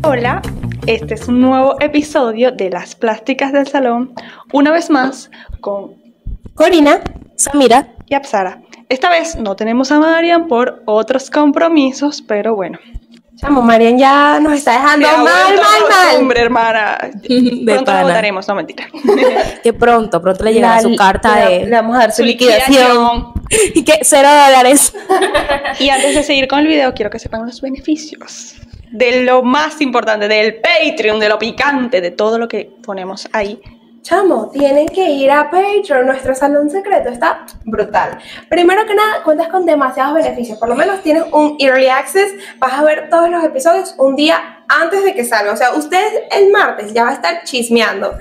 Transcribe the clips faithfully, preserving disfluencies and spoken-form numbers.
Hola, este es un nuevo episodio de Las Plásticas del Salón, una vez más con Corina, Samira y Apsara. Esta vez no tenemos a Marian por otros compromisos, pero bueno. Chamo, Marian ya nos está dejando mal, mal, mal. Hombre, hermana. De pronto pana. la votaremos, no mentira. Que pronto, pronto le llegará La- su carta la- de... Le vamos a dar su liquidación. Y que cero dólares. Y antes de seguir con el video, quiero que sepan los beneficios de lo más importante, del Patreon, de lo picante, de todo lo que ponemos ahí. Chamo, tienen que ir a Patreon, nuestro salón secreto está brutal. Primero que nada, cuentas con demasiados beneficios. Por lo menos tienes un Early Access, vas a ver todos los episodios un día antes de que salga. O sea, usted el martes ya va a estar chismeando.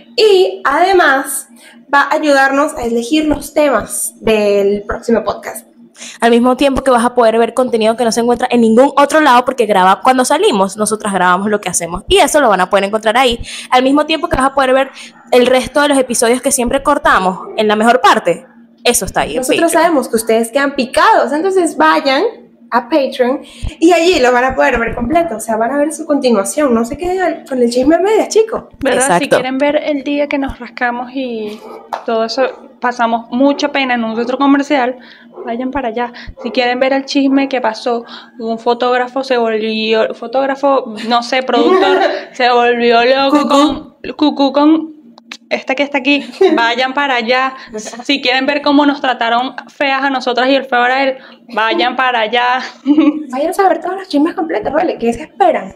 Y además va a ayudarnos a elegir los temas del próximo podcast. Al mismo tiempo que vas a poder ver contenido que no se encuentra en ningún otro lado, porque graba cuando salimos, nosotras grabamos lo que hacemos y eso lo van a poder encontrar ahí. Al mismo tiempo que vas a poder ver el resto de los episodios que siempre cortamos en la mejor parte, eso está ahí en Nosotros Patreon. sabemos que ustedes quedan picados, entonces vayan a Patreon y allí lo van a poder ver completo, o sea, van a ver su continuación, no se queden con el chisme a medias, chicos. ¿Verdad? Exacto. Si quieren ver el día que nos rascamos y todo eso, pasamos mucha pena en un centro comercial, vayan para allá. Si quieren ver el chisme que pasó, un fotógrafo se volvió, fotógrafo, no sé, productor, se volvió loco con, cucú con esta que está aquí, vayan para allá. Si quieren ver cómo nos trataron feas a nosotras y el feo era él, vayan para allá. Vayan a ver todos los chismes completos, ¿vale? ¿Qué se esperan?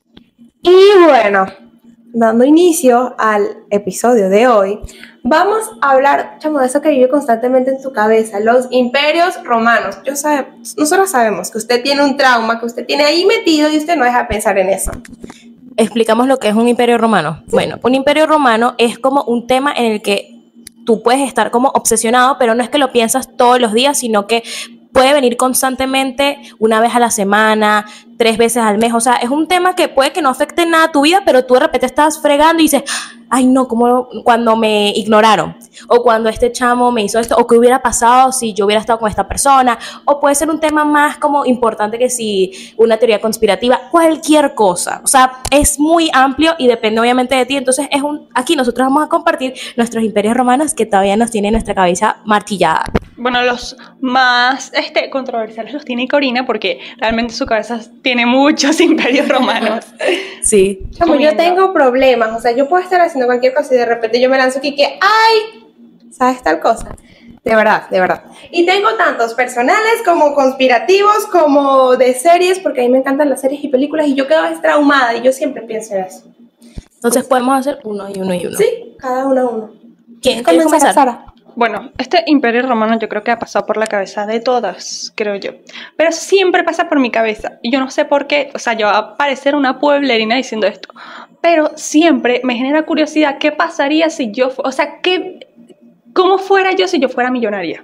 Y bueno, dando inicio al episodio de hoy, vamos a hablar, chamo, de eso que vive constantemente en tu cabeza, los imperios romanos. Yo sabe, nosotros sabemos que usted tiene un trauma, que usted tiene ahí metido y usted no deja de pensar en eso. Explicamos lo que es un imperio romano. Bueno, un imperio romano es como un tema en el que tú puedes estar como obsesionado, pero no es que lo piensas todos los días, sino que puede venir constantemente una vez a la semana, tres veces al mes. O sea, es un tema que puede que no afecte nada a tu vida, pero tú de repente estás fregando y dices, ay no, como cuando me ignoraron, o cuando este chamo me hizo esto, o qué hubiera pasado si yo hubiera estado con esta persona, o puede ser un tema más como importante que si una teoría conspirativa, cualquier cosa. O sea, es muy amplio y depende obviamente de ti. Entonces es un, aquí nosotros vamos a compartir nuestros imperios romanos que todavía nos tienen nuestra cabeza martillada. Bueno, los más este, controversiales los tiene Corina porque realmente su cabeza tiene muchos imperios romanos. Sí. Chamo, yo tengo problemas, o sea, yo puedo estar haciendo cualquier cosa y de repente yo me lanzo aquí que, ay, ¿sabes tal cosa? De verdad, de verdad. Y tengo tantos personales como conspirativos, como de series, porque a mí me encantan las series y películas y yo quedo traumada y yo siempre pienso en eso. Entonces podemos hacer uno y uno y uno. Sí, cada uno a uno. ¿Quién quiere Comenzar, comenzar? Sara. Bueno, este imperio romano yo creo que ha pasado por la cabeza de todas, creo yo. Pero siempre pasa por mi cabeza. Y yo no sé por qué, o sea, yo voy a parecer una pueblerina diciendo esto. Pero siempre me genera curiosidad, ¿qué pasaría si yo, fu- o sea, qué, cómo fuera yo si yo fuera millonaria?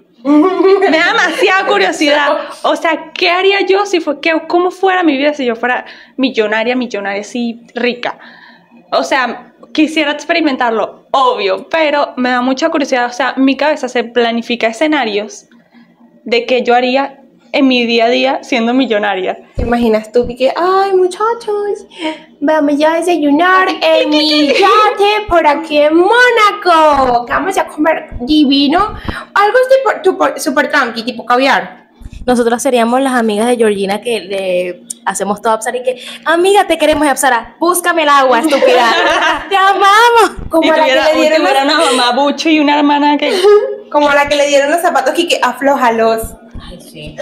Me da demasiada curiosidad. O sea, ¿qué haría yo si fue, qué, cómo fuera mi vida si yo fuera millonaria, millonaria, así rica? O sea, quisiera experimentarlo, obvio, pero me da mucha curiosidad. O sea, mi cabeza se planifica escenarios de que yo haría en mi día a día siendo millonaria. ¿Te imaginas tú que, ay, muchachos, vamos ya a desayunar en mi yate por aquí en Mónaco, que vamos a comer divino, algo tipo, tipo, super tranqui, tipo caviar? Nosotras seríamos las amigas de Georgina que le hacemos todo a Apsara y que, amiga, te queremos, y Apsara, búscame el agua, estúpida. Te amamos. Como Y la que tuviera, le dieron tuviera los, una mamá bucho y una hermana que... como la que le dieron los zapatos que, que aflójalos. Ay, sí.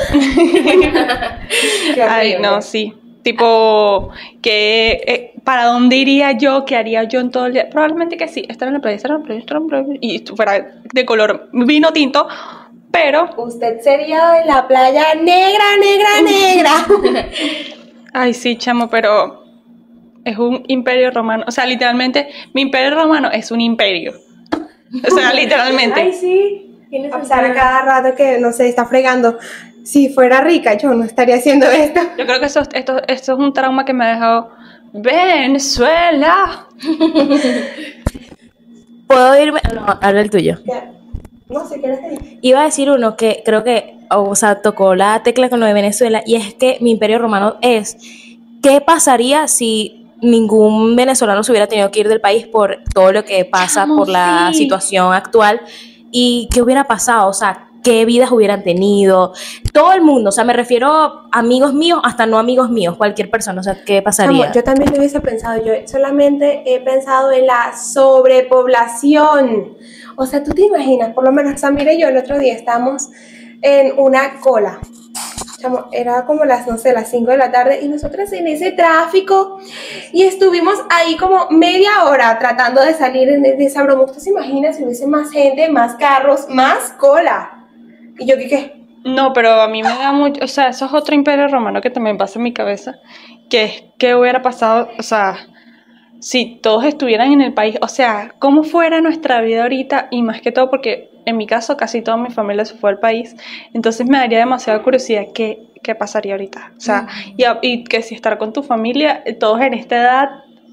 Qué Ay, horrible. no, sí. Tipo, que eh, ¿para dónde iría yo? ¿Qué haría yo en todo el día? Probablemente que sí. Estar en la playa, estar en la playa, estar en la playa. Y esto fuera de color vino tinto, pero... Usted sería en la playa negra, negra, negra. Ay, sí, chamo, pero es un imperio romano. O sea, literalmente, mi imperio romano es un imperio. O sea, literalmente. Ay, sí. A pesar de cada rato que, no sé, está fregando. Si fuera rica, yo no estaría haciendo esto. Yo creo que eso, esto, esto es un trauma que me ha dejado Venezuela. ¿Puedo irme? No, habla el tuyo. Ya. No sé, ¿quieres decir? Iba a decir uno que creo que, o sea, tocó la tecla con lo de Venezuela, y es que mi imperio romano es, ¿qué pasaría si ningún venezolano se hubiera tenido que ir del país por todo lo que pasa, Chamo, por la sí. situación actual. ¿Y qué hubiera pasado? O sea, qué vidas hubieran tenido. Todo el mundo, o sea, me refiero a amigos míos hasta no amigos míos, cualquier persona, o sea, ¿qué pasaría? Chamo, yo también lo hubiese pensado, yo solamente he pensado en la sobrepoblación. O sea, tú te imaginas, por lo menos Samira y yo el otro día estábamos en una cola. Chamo, era como las, no sé, las cinco de la tarde y nosotras en ese tráfico y estuvimos ahí como media hora tratando de salir de, de esa broma. ¿Usted se imagina si hubiese más gente, más carros, más cola? Y yo, ¿qué qué? No, pero a mí me da mucho, o sea, eso es otro imperio romano que también pasa en mi cabeza, que es que hubiera pasado, o sea, si todos estuvieran en el país, o sea, cómo fuera nuestra vida ahorita, y más que todo porque en mi caso casi toda mi familia se fue al país, entonces me daría demasiada curiosidad qué, qué pasaría ahorita, o sea, y, a- y que si estar con tu familia, eh, todos en esta edad,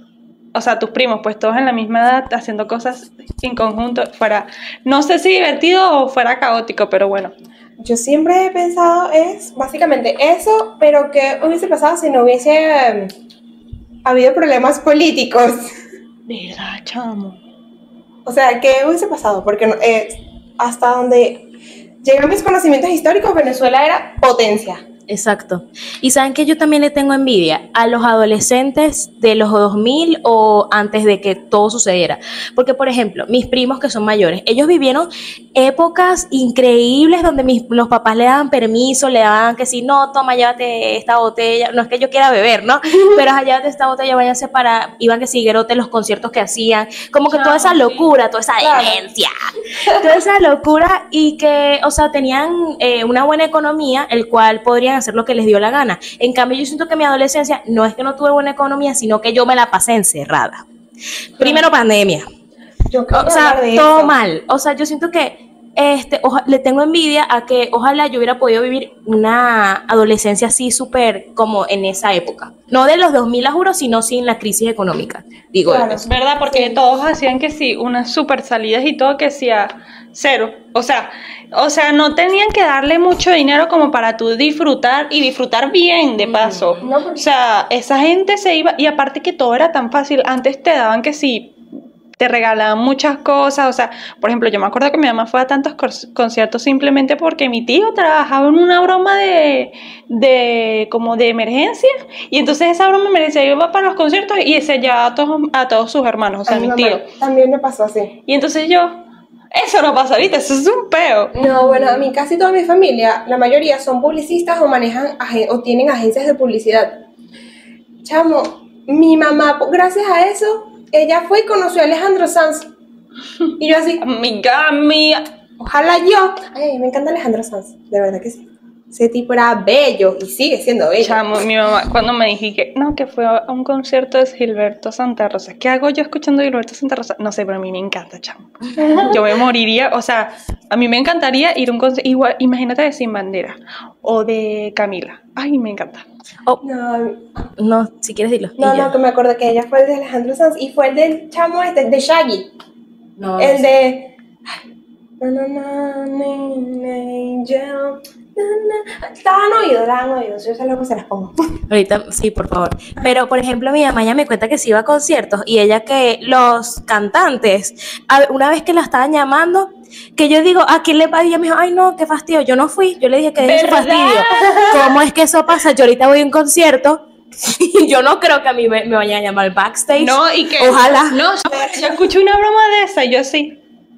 o sea, tus primos, pues todos en la misma edad, haciendo cosas en conjunto, fuera, no sé si divertido o fuera caótico, pero bueno. Yo siempre he pensado es básicamente eso, pero ¿qué hubiese pasado si no hubiese eh, habido problemas políticos? ¿Verdad, chamo? O sea, ¿qué hubiese pasado? Porque no- eh, hasta donde llegan mis conocimientos históricos, Venezuela era potencia. Exacto. Y saben que yo también le tengo envidia a los adolescentes de los dos mil o antes de que todo sucediera. Porque, por ejemplo, mis primos que son mayores, ellos vivieron épocas increíbles donde mis, los papás le daban permiso, le daban que si no, toma, llévate esta botella. No es que yo quiera beber, ¿no? Pero allá llévate esta botella, váyanse para, iban que si Guerote, los conciertos que hacían, como que toda esa locura, toda esa Claro. demencia, toda esa locura y que, o sea, tenían eh, una buena economía, el cual podrían hacer lo que les dio la gana. En cambio, yo siento que mi adolescencia no es que no tuve buena economía, sino que yo me la pasé encerrada. Primero pandemia. Yo quería O sea, hablar de todo eso. mal. O sea, yo siento que este, oja- le tengo envidia a que ojalá yo hubiera podido vivir una adolescencia así súper como en esa época. No de los dos mil, a juro, sino sin la crisis económica. Digo, Claro. eso. ¿Verdad? Porque Sí. todos hacían que sí, unas super salidas y todo que sí a cero. O sea, o sea, no tenían que darle mucho dinero como para tú disfrutar y disfrutar bien de paso. No, porque- O sea, esa gente se iba, y aparte que todo era tan fácil, antes te daban que sí, te regalaban muchas cosas, o sea, por ejemplo, yo me acuerdo que mi mamá fue a tantos cor- conciertos simplemente porque mi tío trabajaba en una broma de, de como de emergencia, y entonces esa broma de emergencia iba para los conciertos y se llevaba a todos, a todos sus hermanos, o sea, A mi mis mamá tíos. también me pasó así. Y entonces yo, eso no pasa ahorita, eso es un peo. No, bueno, a mí casi toda mi familia, la mayoría son publicistas o manejan agen- o tienen agencias de publicidad. Chamo, mi mamá, gracias a eso, ella fue y conoció a Alejandro Sanz. Y yo así, Amiga mía. ojalá yo. Ay, me encanta Alejandro Sanz, de verdad que sí. Ese tipo era bello y sigue siendo bello. Chamo, mi mamá, cuando me dije que no, que fue a un concierto de Gilberto Santa Rosa. ¿Qué hago yo escuchando a Gilberto Santa Rosa? No sé, pero a mí me encanta, chamo. Yo me moriría, o sea, a mí me encantaría ir a un concierto, igual, imagínate de Sin Bandera o de Camila. Ay, me encanta. Oh, No, no, si quieres dilo. no, Y ya. no, que me acuerdo que ella fue el de Alejandro Sanz y fue el del chamo este, de Shaggy. No, no El sé. de. Na, na, na, na, na, angel, na, na. La han oído, la han oído. Yo sé lo que se las pongo. Ahorita, sí, por favor. Pero, por ejemplo, mi mamá ya me cuenta que se iba a conciertos y ella que los cantantes, a- una vez que la estaban llamando, que yo digo, ¿a quién le va? Y ella me dijo, ay, no, qué fastidio, yo no fui. Yo le dije que deje su ¿Verdad? fastidio. ¿Cómo es que eso pasa? Yo ahorita voy a un concierto y yo no creo que a mí me, me vayan a llamar backstage. No, y que. Ojalá. No, yo escuché una broma de esa y yo así.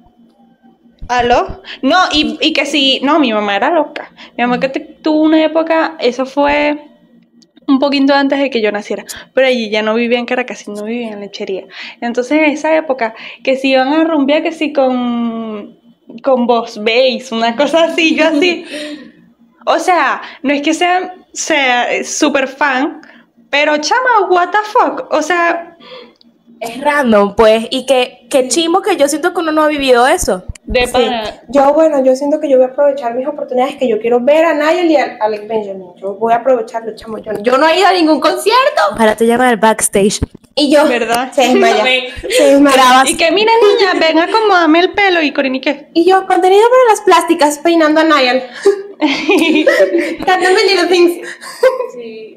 ¿Aló? No, y, y que sí, no, mi mamá era loca. Mi mamá que te- tuvo una época, eso fue un poquito antes de que yo naciera, pero allí ya no vivía en Caracas, no vivía en Lechería. Entonces en esa época, que si iban a rumbear, que sí con, con voz bass, una cosa así, yo así. O sea, no es que sea, sea súper fan, pero chama, what the fuck, o sea, Es random, pues, y que, que chimo que yo siento que uno no ha vivido eso. de Sí. pana. Yo, bueno, yo siento que yo voy a aprovechar mis oportunidades, que yo quiero ver a Nayel y a Alex Benjamin. Yo voy a aprovecharlo, chamo. Yo, yo no he ido a ningún concierto. Ojalá te llamen al backstage. Y yo. ¿Verdad? Se desmaya. Ve. Se desmaya. Grabas. Y que mira niña, ven acomódame el pelo y Corini, ¿qué? Y yo, contenido para las plásticas, peinando a Nayel. Cantando Little Things.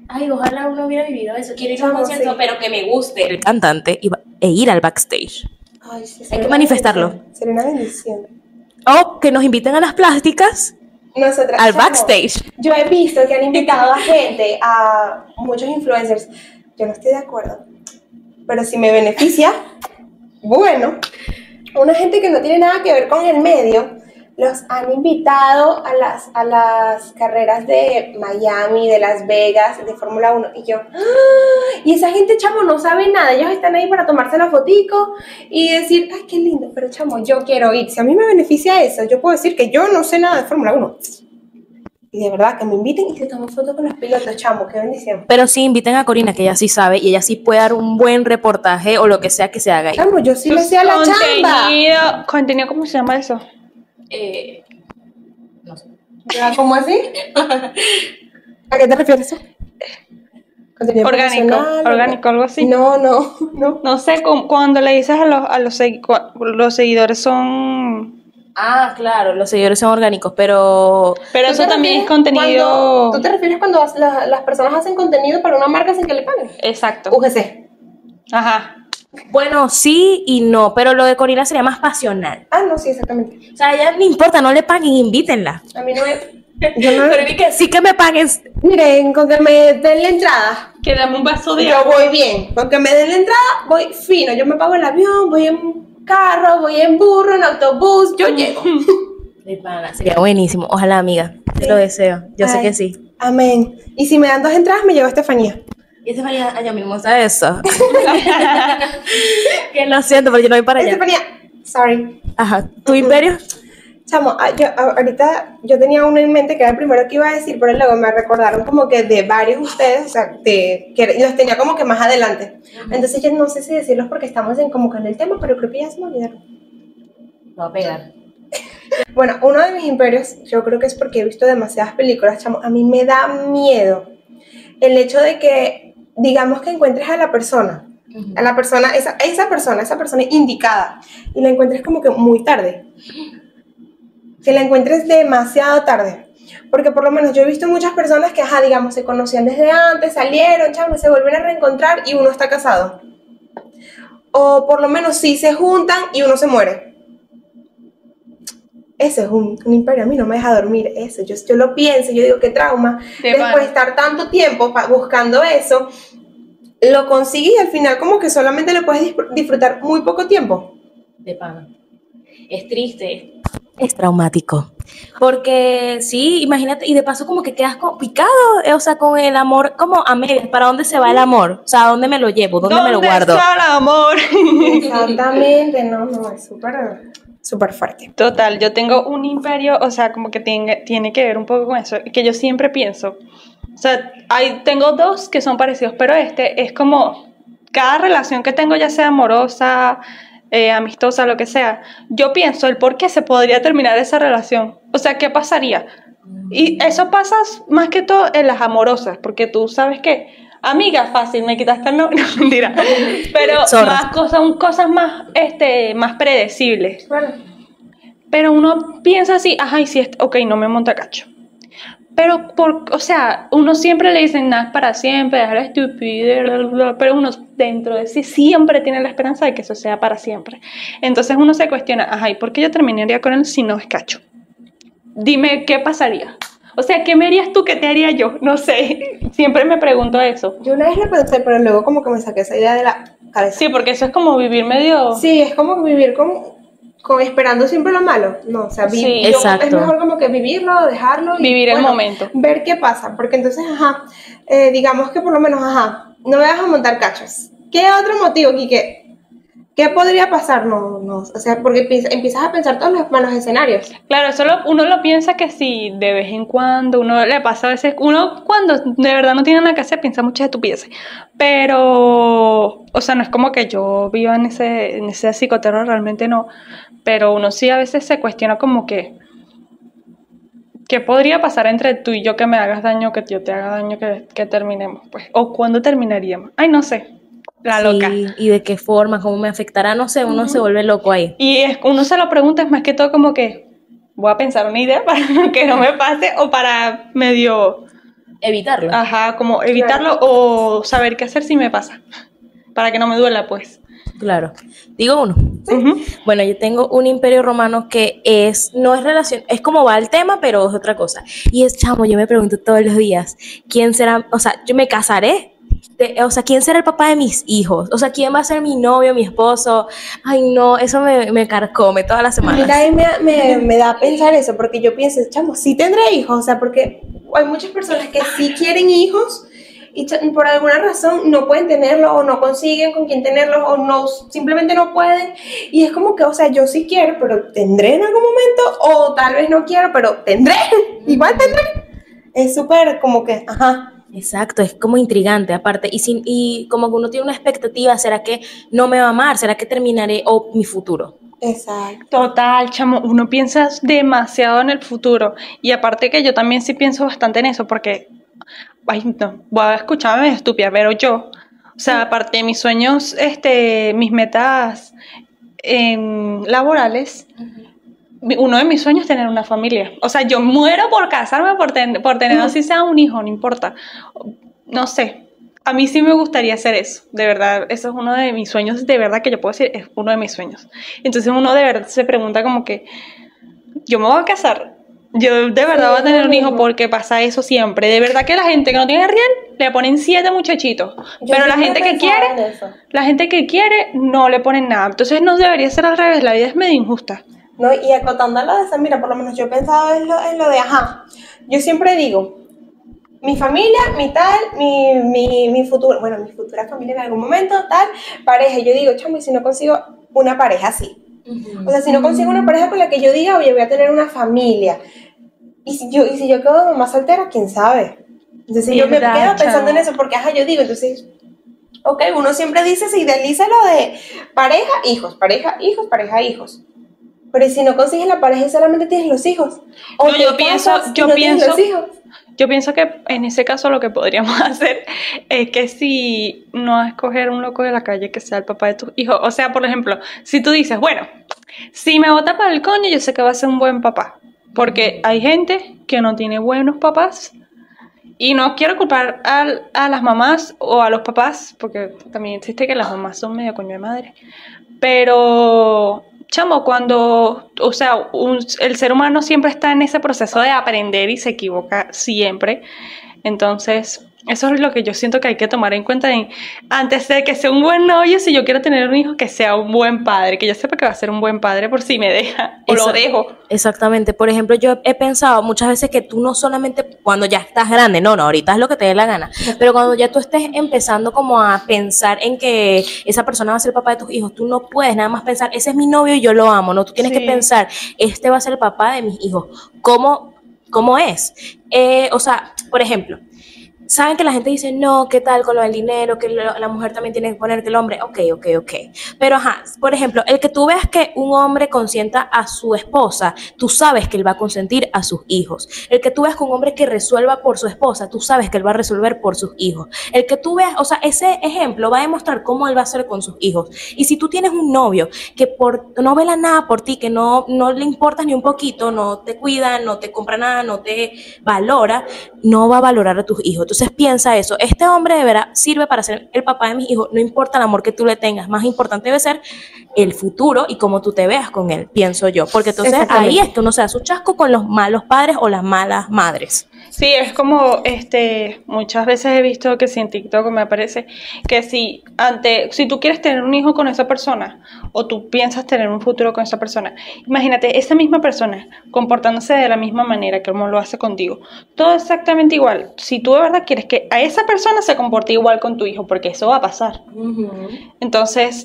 Ay, ojalá uno hubiera vivido eso. Quiero ir a un Chamo, concierto, sí. pero que me guste el cantante y va- e ir al backstage. Ay, sí, Hay sería que una manifestarlo. bendición, sería una bendición. O que nos inviten a las plásticas Nosotras, al chamo, backstage. yo he visto que han invitado a gente, a muchos influencers. Yo no estoy de acuerdo. Pero si me beneficia, bueno. Una gente que no tiene nada que ver con el medio, los han invitado a las, a las carreras de Miami, de Las Vegas, de Fórmula uno. Y yo, ¡ah! Y esa gente, chamo, no sabe nada. Ellos están ahí para tomarse la fotico y decir, ay, qué lindo. Pero, chamo, yo quiero ir. Si a mí me beneficia eso, yo puedo decir que yo no sé nada de Fórmula uno. Y de verdad, que me inviten y se tomen fotos con los pilotos, chamo, qué bendición. Pero sí, inviten a Corina, que ella sí sabe y ella sí puede dar un buen reportaje o lo que sea que se haga ahí. Chamo, yo sí le Sus sé a la chamba. contenido, contenido, ¿cómo se llama eso? Eh, no sé. ¿Ya? ¿Cómo así? ¿A qué te refieres? Contenido Orgánico, profesional, orgánico, algo así. No, no, no. No sé, cu- cuando le dices a los, a los, segui- cua- los seguidores son... Ah, claro, los seguidores son orgánicos, pero Pero ¿Tú eso te también es refieres contenido... cuando- ¿Tú te refieres cuando has- la- las personas hacen contenido para una marca sin que le paguen? Exacto. U G C. Ajá. bueno, sí y no, pero lo de Corina sería más pasional. Ah, no, sí, exactamente. O sea, a ella no importa, no le paguen, invítenla. A mí no me... Yo no... Pero ni que sí que me paguen. Miren, con que me den la entrada, Que dame un vaso de yo agua. voy bien. Con que me den la entrada, voy fino. Yo me pago el avión, voy en carro, voy en burro, en autobús, yo llego. De pana, sería buenísimo. Ojalá, amiga. Te Sí. lo deseo. Yo sé Ay, que sí. Amén. Y si me dan dos entradas, me llevo a Estefanía. Y Estefanía, allá mismo está eso. Que lo siento, pero yo no voy para allá. Estefanía, sorry. Ajá. ¿Tu imperio? Chamo, ah, yo, ah, ahorita yo tenía uno en mente que era el primero que iba a decir, pero luego me recordaron como que de varios de ustedes, o sea, de, que los tenía como que más adelante. Entonces yo no sé si decirlos porque estamos en como que en el tema, pero creo que ya se me olvidaron. No va a pegar. Bueno, uno de mis imperios, yo creo que es porque he visto demasiadas películas, chamo, a mí me da miedo el hecho de que, digamos que encuentres a la persona, a la persona, esa, esa persona, esa persona indicada, y la encuentres como que muy tarde. Que la encuentres demasiado tarde. Porque por lo menos yo he visto muchas personas que, ajá, digamos, se conocían desde antes, salieron, chamo, se vuelven a reencontrar y uno está casado. O por lo menos sí se juntan y uno se muere. Ese es un, un imperio, a mí no me deja dormir eso. Yo, yo lo pienso, yo digo, qué trauma. De Después pana. de estar tanto tiempo pa- buscando eso, lo consigues y al final como que solamente lo puedes disfr- disfrutar muy poco tiempo. De pana. Es triste. Es traumático. Porque sí, imagínate, y de paso como que quedas como picado, eh, o sea, con el amor como a medias. ¿Para dónde se va el amor? O sea, ¿a dónde me lo llevo? ¿Dónde, me lo guardo? está el amor? Exactamente, no, no, es súper, súper fuerte. Total, yo tengo un imperio, o sea, como que tiene, tiene que ver un poco con eso, que yo siempre pienso, o sea, hay, tengo dos que son parecidos, pero este es como, cada relación que tengo, ya sea amorosa, eh, amistosa, lo que sea, yo pienso el por qué se podría terminar esa relación, o sea, ¿qué pasaría? Y eso pasa más que todo en las amorosas, porque tú sabes que, amiga, fácil, me quitaste el nombre, no, mentira, pero Zorra. más cosas, cosas más, este, más predecibles. Bueno, Pero uno piensa así, ajá, y si es, ok, no me monta cacho. Pero, por, o sea, uno siempre le dicen nada es para siempre, dejar la estupidez, bla, bla, bla, pero uno dentro de sí siempre tiene la esperanza de que eso sea para siempre. Entonces uno se cuestiona, ajá, ¿y por qué yo terminaría con él si no es cacho? Dime, ¿qué pasaría? O sea, ¿qué me harías tú? ¿Qué te haría yo? No sé, siempre me pregunto eso. yo una vez lo pensé, pero luego como que me saqué esa idea de la cabeza. Sí, porque eso es como vivir medio... Sí, es como vivir con, con esperando siempre lo malo. No, o sea, vi- Sí. yo- Exacto. es mejor como que vivirlo, dejarlo. y, Vivir el bueno, momento. Ver qué pasa, porque entonces, ajá, eh, digamos que por lo menos, ajá, no me vas a montar cachos. ¿Qué otro motivo, Quique? ¿Qué podría pasar? No, no, o sea, porque pi- empiezas a pensar todos los malos escenarios. Claro, eso lo- uno lo piensa que si de vez en cuando, uno le pasa a veces, uno cuando de verdad no tiene nada que hacer piensa muchas estupideces, pero, o sea, no es como que yo viva en ese, en ese psicoterror, realmente no, pero uno sí a veces se cuestiona como que, ¿qué podría pasar entre tú y yo que me hagas daño, que yo te haga daño, que, que terminemos? Pues, o cuándo terminaríamos. Ay, no sé, la Sí, loca. y de qué forma, cómo me afectará, no sé, uno se vuelve loco ahí. Y es, uno se lo pregunta, es más que todo como que voy a pensar una idea para que no me pase o para medio Evitarlo. Ajá, como evitarlo o saber qué hacer si me pasa, para que no me duela, pues. Claro. Digo uno. Ujú. Bueno, yo tengo un imperio romano que es, no es relación, es como va el tema, pero es otra cosa. Y es, chamo, yo me pregunto todos los días, ¿quién será? O sea, yo me casaré. De- o sea, ¿quién será el papá de mis hijos? O sea, ¿quién va a ser mi novio, mi esposo? Ay, no, eso me, me carcome todas las A mí semanas. también me, me, me da a pensar eso, porque yo pienso, chamo, sí tendré hijos, o sea, porque hay muchas personas que sí quieren hijos y cha- por alguna razón no pueden tenerlos o no consiguen con quién tenerlos o no, simplemente no pueden. Y es como que, o sea, yo sí quiero, pero tendré en algún momento, o tal vez no quiero, pero tendré, igual tendré. Es súper como que, ajá. Exacto, es como intrigante aparte. Y, sin, y como que uno tiene una expectativa, ¿será que no me va a amar? ¿Será que terminaré? O mi futuro. Exacto. Total, chamo, uno piensa demasiado en el futuro. Y aparte que yo también sí pienso bastante en eso, porque, ay, no, voy a escucharme estúpida, pero yo, o sea, aparte de mis sueños, este, mis metas em, laborales, mi- uno de mis sueños es tener una familia. O sea, yo muero por casarme, por, ten- por tener así sea un hijo, no importa. No sé. A mí sí me gustaría hacer eso, de verdad. Eso es uno de mis sueños, de verdad que yo puedo decir, es uno de mis sueños. Entonces uno de verdad se pregunta como que, yo me voy a casar, yo de verdad Sí, voy a tener un hijo mismo. porque pasa eso siempre. De verdad que la gente que no tiene riel le ponen siete muchachitos, Yo pero la siempre gente he que pensado quiere, en eso. la gente que quiere no le ponen nada. Entonces no debería ser al revés, la vida es medio injusta. ¿No? Y acotando lo de esa, mira, por lo menos yo he pensado en lo, en lo de, ajá, yo siempre digo, mi familia, mi tal, mi, mi, mi futuro, bueno, mi futura familia en algún momento, tal, pareja, yo digo, chamo, y si no consigo una pareja así, o sea, si no consigo una pareja con la que yo diga, oye, voy a tener una familia, y si yo, y si yo quedo mamá soltera, quién sabe, entonces yo me Verdad, quedo pensando en chamo. eso, porque, ajá, yo digo, entonces... Ok, uno siempre dice, se idealiza lo de pareja, hijos, pareja, hijos, pareja, hijos. Pero ¿y si no consigues la pareja y solamente tienes los hijos? O No, te yo pienso, casas y yo no tienes pienso, los hijos. yo pienso que en ese caso lo que podríamos hacer es que si no escoger un loco de la calle que sea el papá de tus hijos, o sea, por ejemplo, si tú dices, bueno, si me bota para el coño, yo sé que va a ser un buen papá, porque hay gente que no tiene buenos papás y no quiero culpar a, a las mamás o a los papás, porque también existe que las mamás son medio coño de madre, pero, chamo, cuando, o sea, un- el ser humano siempre está en ese proceso de aprender y se equivoca siempre. Entonces, eso es lo que yo siento que hay que tomar en cuenta en- antes de que sea un buen novio, si yo quiero tener un hijo, que sea un buen padre, que yo sepa que va a ser un buen padre por si me deja o lo Esa- dejo. Exactamente. Por ejemplo, yo he pensado muchas veces que tú no solamente cuando ya estás grande, no, no, ahorita es lo que te dé la gana, pero cuando ya tú estés empezando como a pensar en que esa persona va a ser el papá de tus hijos, tú no puedes nada más pensar, ese es mi novio y yo lo amo, no, tú tienes que Sí. pensar, este va a ser el papá de mis hijos. ¿Cómo, cómo es? Eh, o sea, por ejemplo, saben que la gente dice, no, ¿qué tal con lo del dinero? Que lo- la mujer también tiene que poner que el hombre, ok, ok, ok. Pero ajá, por ejemplo, el que tú veas que un hombre consienta a su esposa, tú sabes que él va a consentir a sus hijos. El que tú veas que un hombre que resuelva por su esposa, tú sabes que él va a resolver por sus hijos. El que tú veas, o sea, ese ejemplo va a demostrar cómo él va a hacer con sus hijos. Y si tú tienes un novio que por, no vela nada por ti, que no, no le importas ni un poquito, no te cuida, no te compra nada, no te valora, no va a valorar a tus hijos. Entonces piensa eso, este hombre de verdad sirve para ser el papá de mis hijos, no importa el amor que tú le tengas, más importante debe ser el futuro y cómo tú te veas con él, pienso yo, porque entonces ahí es que uno se da su chasco con los malos padres o las malas madres. Sí, es como, este, muchas veces he visto que si en TikTok me aparece que si ante, si tú quieres tener un hijo con esa persona o tú piensas tener un futuro con esa persona, imagínate esa misma persona comportándose de la misma manera que como lo hace contigo, todo exactamente igual. Si tú de verdad quieres que a esa persona se comporte igual con tu hijo, porque eso va a pasar. Uh-huh. Entonces,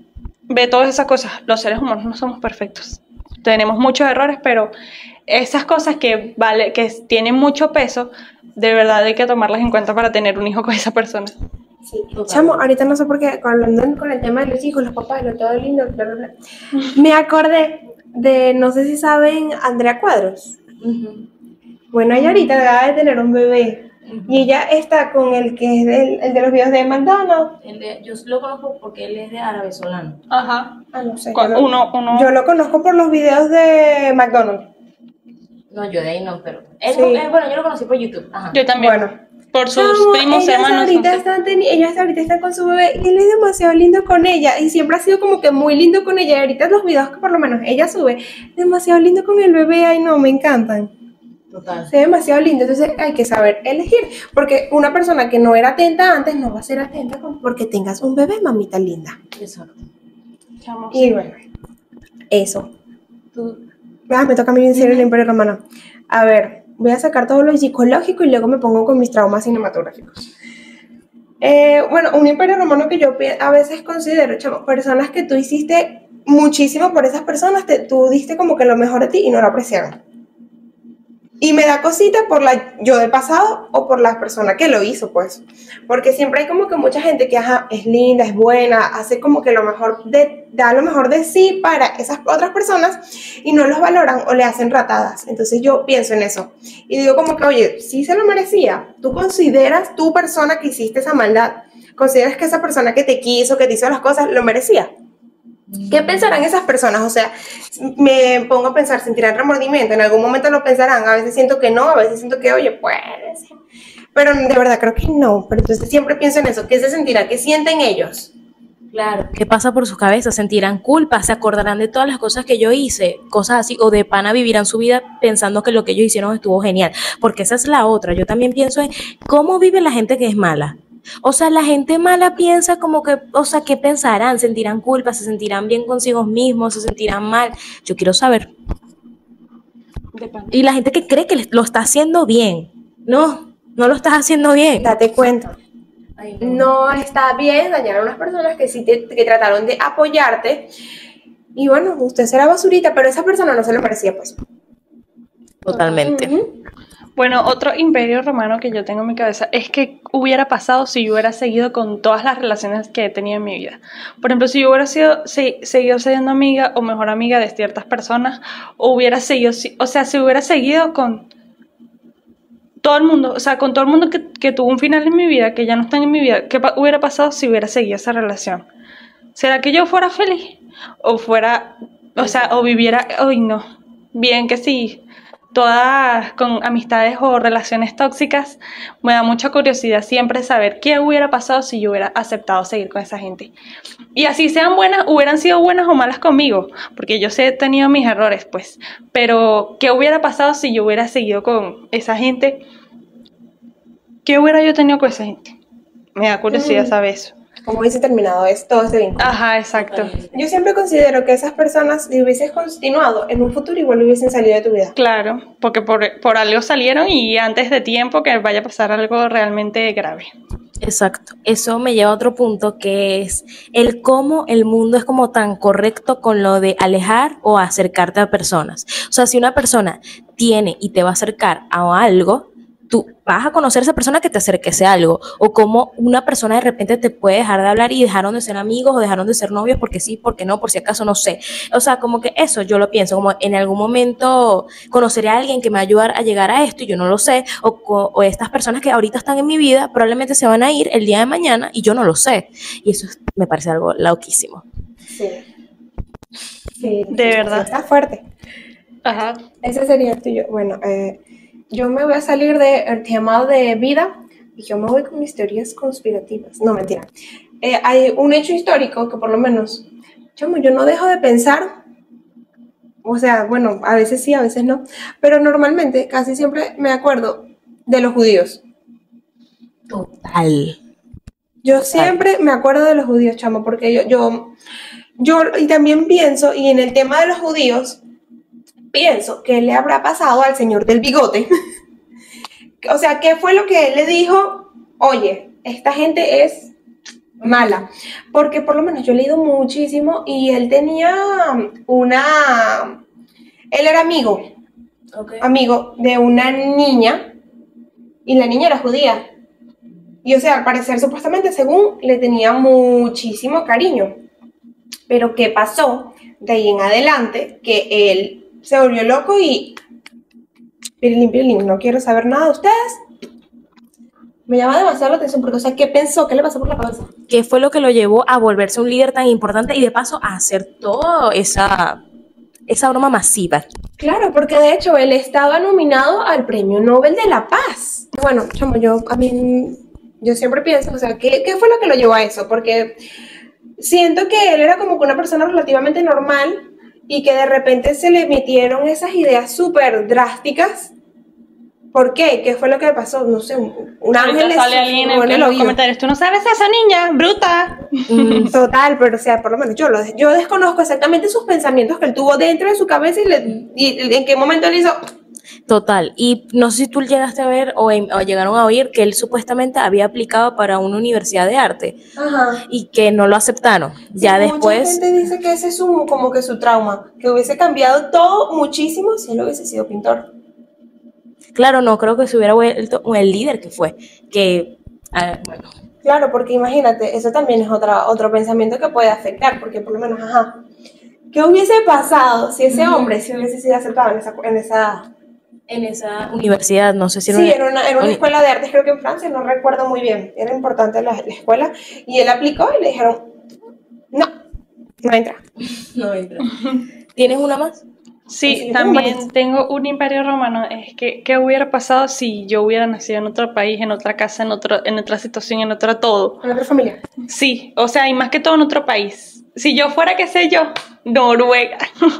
ve todas esas cosas. Los seres humanos no somos perfectos. Tenemos muchos errores, pero esas cosas que vale, que tienen mucho peso, de verdad hay que tomarlas en cuenta para tener un hijo con esa persona. Sí. Chamo, ahorita no sé por qué, hablando con el tema de los hijos, los papás, lo todo lindo, bla, bla, bla, me acordé de, no sé si saben, Andrea Cuadros. Uh-huh. Bueno, ella ahorita acaba de tener un bebé. Y ella está con el que es del, el de los videos de McDonald's. Él de- yo lo conozco porque él es de árabe solano. Ajá. Ah, no sé. Cu- Yo, no- uno- uno- yo lo conozco por los videos de McDonald's. No, yo de ahí no, pero él Sí. no- eh, bueno, yo lo conocí por YouTube. Ajá. Yo también. Bueno, por sus Chamo, primos, ellas hermanos. ahorita no sé. están teni- ellas ahorita están con su bebé y él es demasiado lindo con ella y siempre ha sido como que muy lindo con ella. Y ahorita los videos que por lo menos ella sube, demasiado lindo con el bebé, ay no, me encantan. Total. Se ve demasiado lindo, entonces hay que saber elegir, porque una persona que no era atenta antes no va a ser atenta con- porque tengas un bebé, mamita linda. Exacto. Chamo, Y sí. bueno, eso. Tú- Ah, me toca a mí decir el Imperio Romano. A ver, voy a sacar todo lo psicológico y luego me pongo con mis traumas cinematográficos. Eh, bueno, un Imperio Romano que yo pi- a veces considero, chamo, personas que tú hiciste muchísimo por esas personas, te, tú diste como que lo mejor de ti y no lo apreciaron. Y me da cosita por la yo del pasado o por la persona que lo hizo, pues. Porque siempre hay como que mucha gente que, ajá, es linda, es buena, hace como que lo mejor de, da lo mejor de sí para esas otras personas y no los valoran o le hacen ratadas. Entonces yo pienso en eso. Y digo como que, oye, sí se lo merecía. Tú consideras, tu persona que hiciste esa maldad, consideras que esa persona que te quiso, que te hizo las cosas, lo merecía. ¿Qué pensarán esas personas? O sea, me pongo a pensar, ¿sentirán remordimiento? En algún momento lo pensarán, a veces siento que no, a veces siento que, oye, pues, pero de verdad creo que no, pero entonces siempre pienso en eso, ¿qué se sentirá? ¿Qué sienten ellos? Claro. ¿Qué pasa por sus cabezas? Sentirán culpa, se acordarán de todas las cosas que yo hice, cosas así, o de pana vivirán su vida pensando que lo que ellos hicieron estuvo genial, porque esa es la otra. Yo también pienso en cómo vive la gente que es mala. O sea, la gente mala piensa como que, o sea, ¿qué pensarán? ¿Sentirán culpa? ¿Se sentirán bien consigo mismos? ¿Se sentirán mal? Yo quiero saber. De pan. Y la gente que cree que lo está haciendo bien. No, no lo estás haciendo bien. Date cuenta. Ay, No está bien dañar a unas personas que sí te, que trataron de apoyarte y bueno, usted será basurita, pero esa persona no se lo merecía, pues. Totalmente. Ujú. Bueno, otro imperio romano que yo tengo en mi cabeza es que hubiera pasado si yo hubiera seguido con todas las relaciones que he tenido en mi vida. Por ejemplo, si yo hubiera sido, se- seguido siendo amiga o mejor amiga de ciertas personas, o hubiera seguido, si- o sea, si hubiera seguido con todo el mundo, o sea, con todo el mundo que, que tuvo un final en mi vida, que ya no están en mi vida, ¿qué pa- hubiera pasado si hubiera seguido esa relación? ¿Será que yo fuera feliz? O fuera, o sea, o viviera, hoy no, bien que sí, todas con amistades o relaciones tóxicas, me da mucha curiosidad siempre saber qué hubiera pasado si yo hubiera aceptado seguir con esa gente. Y así sean buenas, hubieran sido buenas o malas conmigo, porque yo sé, he tenido mis errores, pues, pero ¿qué hubiera pasado si yo hubiera seguido con esa gente? ¿Qué hubiera yo tenido con esa gente? Me da curiosidad Mm. saber eso. ¿Cómo hubiese terminado es todo ese vínculo? Ajá, exacto. Yo siempre considero que esas personas, si hubieses continuado en un futuro, igual hubiesen salido de tu vida. Claro, porque por, por algo salieron y antes de tiempo que vaya a pasar algo realmente grave. Exacto. Eso me lleva a otro punto que es el cómo el mundo es como tan correcto con lo de alejar o acercarte a personas. O sea, si una persona tiene y te va a acercar a algo, tú vas a conocer a esa persona que te acerque a ese algo. O como una persona de repente te puede dejar de hablar y dejaron de ser amigos o dejaron de ser novios porque sí, porque no, por si acaso, no sé. O sea, como que eso yo lo pienso, como en algún momento conoceré a alguien que me va a ayudar a llegar a esto y yo no lo sé. O, co- o estas personas que ahorita están en mi vida probablemente se van a ir el día de mañana y yo no lo sé. Y eso es- me parece algo loquísimo. Sí. Sí, De sí, verdad. sí, está fuerte. Ajá. Ese sería el tuyo. Bueno, eh, yo me voy a salir del tema de vida y yo me voy con mis teorías conspirativas. No, mentira. Eh, hay un hecho histórico que por lo menos, chamo, yo no dejo de pensar, o sea, bueno, a veces sí, a veces no, pero normalmente casi siempre me acuerdo de los judíos. Total. Yo siempre me acuerdo de los judíos, chamo, porque yo, yo, yo, y también pienso, y en el tema de los judíos, pienso que le habrá pasado al señor del bigote. O sea, ¿qué fue lo que él le dijo? Oye, esta gente es mala. Porque por lo menos yo he leído muchísimo y él tenía una... Él era amigo, Okay. amigo de una niña y la niña era judía. Y o sea, al parecer, supuestamente, según, le tenía muchísimo cariño. Pero ¿qué pasó de ahí en adelante? Que él se volvió loco y... Pirilín, pirilín, no quiero saber nada de ustedes. Me llama demasiado la atención porque, o sea, ¿qué pensó? ¿Qué le pasó por la cabeza? ¿Qué fue lo que lo llevó a volverse un líder tan importante y de paso a hacer toda esa esa broma masiva. Claro, porque de hecho él estaba nominado al Premio Nobel de la Paz. Bueno, chamo, yo a mí, yo siempre pienso, o sea, ¿qué, qué fue lo que lo llevó a eso? Porque siento que él era como que una persona relativamente normal y que de repente se le metieron esas ideas súper drásticas. ¿Por qué? ¿Qué fue lo que pasó? No sé, un, un ángel le sale alguien en, en en el los oído. comentarios, tú no sabes eso, niña, bruta. Mm, total, pero o sea, por lo menos yo, lo, yo desconozco exactamente sus pensamientos que él tuvo dentro de su cabeza y, le, y en qué momento él hizo... Total, y no sé si tú llegaste a ver o, o llegaron a oír que él supuestamente había aplicado para una universidad de arte Ajá. y que no lo aceptaron. Sí, Ya mucha después, gente dice que ese es su, como que su trauma, que hubiese cambiado todo muchísimo si él hubiese sido pintor. claro, no creo que se hubiera vuelto el líder que fue, que, ah, bueno, Claro, porque imagínate, eso también es otra, otro pensamiento que puede afectar, porque por lo menos, ajá, ¿qué hubiese pasado si ese hombre si hubiese sido aceptado en esa, en esa en esa universidad, no sé si sí, era una, era una uni- escuela de artes, creo que en Francia, no recuerdo muy bien, era importante la, la escuela, y él aplicó y le dijeron, no, no entra. no entra. ¿Tienes una más? Sí, Sí, yo tengo también varias. tengo un imperio romano. Es que, ¿qué hubiera pasado si yo hubiera nacido en otro país, en otra casa, en otro, en otra situación, en otro todo? En otra familia. Sí, o sea, y más que todo en otro país. Si yo fuera, qué sé yo, Noruega.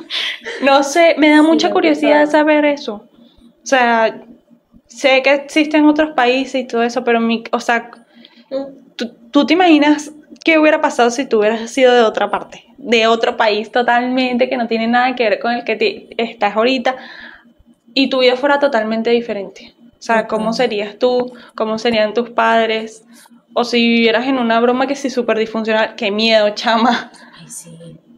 No sé, me da Sí, mucha yo curiosidad pensaba. saber eso. O sea, sé que existen otros países y todo eso, pero mi, o sea, ¿tú, tú te imaginas qué hubiera pasado si tú hubieras sido de otra parte, de otro país totalmente que no tiene nada que ver con el que te, estás ahorita y tu vida fuera totalmente diferente? O sea, ¿cómo serías tú? ¿Cómo serían tus padres? O si vivieras en una broma que sí súper disfuncional, qué miedo, chama. Ay, sí.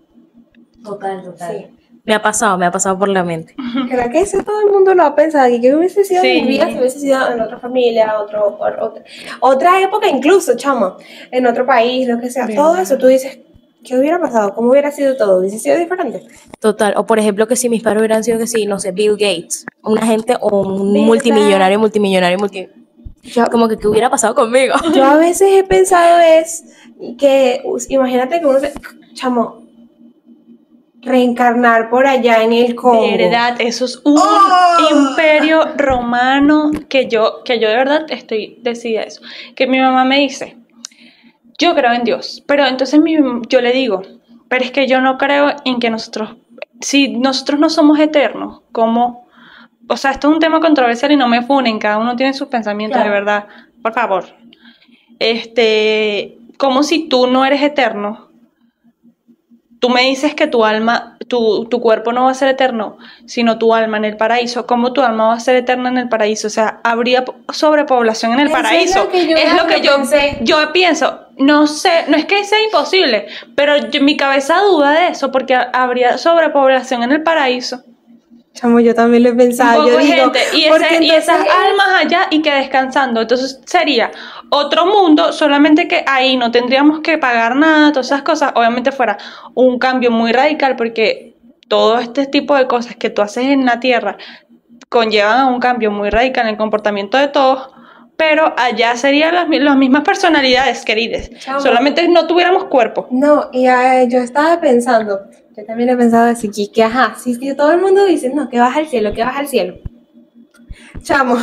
Total, total. Sí. Me ha pasado, me ha pasado por la mente. Creo que eso todo el mundo lo ha pensado, y que hubiese sido Sí. mi vida si hubiese sido en otra familia, otro, or- otra, otra época incluso, chamo, en otro país, lo que sea, Verdad. todo eso, tú dices, ¿qué hubiera pasado? ¿Cómo hubiera sido todo? ¿Hubiese sido diferente? Total. O por ejemplo, que si mis padres hubieran sido que sí, no sé, Bill Gates, una gente o un ¿Verdad? multimillonario, multimillonario, multi... Yo, como que qué hubiera pasado conmigo. yo a veces he pensado es que, us- imagínate que uno se, chamo, reencarnar por allá en el Congo. Verdad, eso es un ¡Oh! imperio romano que yo, que yo de verdad estoy decidida a eso. Que mi mamá me dice, yo creo en Dios, pero entonces mi, yo le digo, pero es que yo no creo en que nosotros, si nosotros no somos eternos, ¿cómo? O sea, esto es un tema controversial y no me funen, cada uno tiene sus pensamientos, Claro. de verdad, por favor. Este, como si tú no eres eterno. Tú me dices que tu alma, tu, tu cuerpo no va a ser eterno, sino tu alma en el paraíso. ¿Cómo tu alma va a ser eterna en el paraíso? O sea, habría po- sobrepoblación en el Eso es paraíso. lo que yo es lo que yo, pensé. yo pienso. No sé, no es que sea imposible, pero yo- mi cabeza duda de eso porque ha- habría sobrepoblación en el paraíso. Chamo, yo también lo he Un pensado. poco Yo de digo, gente y, porque ese- y entonces esas es- almas allá y que descansando. Entonces sería otro mundo, solamente que ahí no tendríamos que pagar nada, todas esas cosas. Obviamente fuera un cambio muy radical porque todo este tipo de cosas que tú haces en la tierra conllevan a un cambio muy radical en el comportamiento de todos. Pero allá serían las, mi- las mismas personalidades, queridas. Chamo. Solamente no tuviéramos cuerpo. No, y eh, yo estaba pensando, yo también he pensado así, que, que ajá, si, si todo el mundo dice, no, que baja al cielo, que baja al cielo. Chamo,